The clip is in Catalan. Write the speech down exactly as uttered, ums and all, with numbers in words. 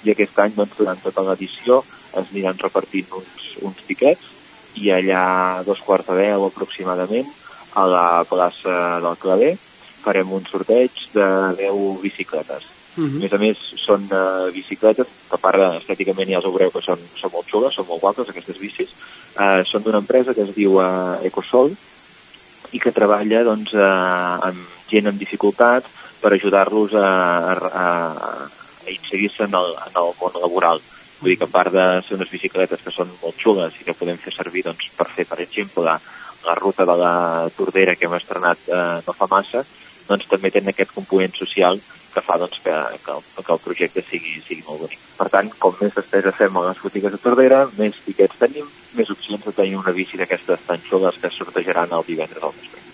i aquest any, doncs, durant tota l'edició es aniran repartint uns, uns tiquets i allà a dos quarts de deu aproximadament a la plaça del Claver farem un sorteig de deu bicicletes. Uh-huh. A més a més, són uh, bicicletes que a part estèticament ja us veureu que són, són molt xules, són molt guapes aquestes bicis. Uh, són d'una empresa que es diu uh, Ecosol i que treballa doncs, uh, amb gent amb dificultats per ajudar-los a, a, a inserir-se en el, en el món laboral. Vull dir que a part de ser unes bicicletes que són molt xules i que podem fer servir doncs, per fer, per exemple, la, la ruta de la Tordera que hem estrenat uh, no fa massa, doncs també tenen aquest component social que fa doncs, que, que, el, que el projecte sigui, sigui molt bonic. Per tant, com més despesa fem a les botigues de Tordera, més tiquets tenim, més opcions de tenir una bici d'aquestes tan xules que sortejaran el divendres al vespre.